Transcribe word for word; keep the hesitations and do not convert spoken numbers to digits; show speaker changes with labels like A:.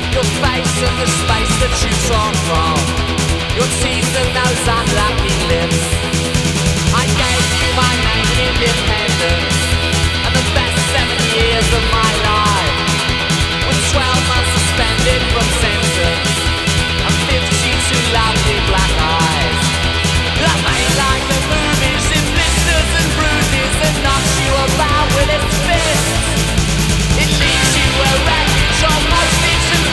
A: Your face and the space that you talk from, your teeth and those unlucky lips. I gave you my name and independence, and the best seven years of my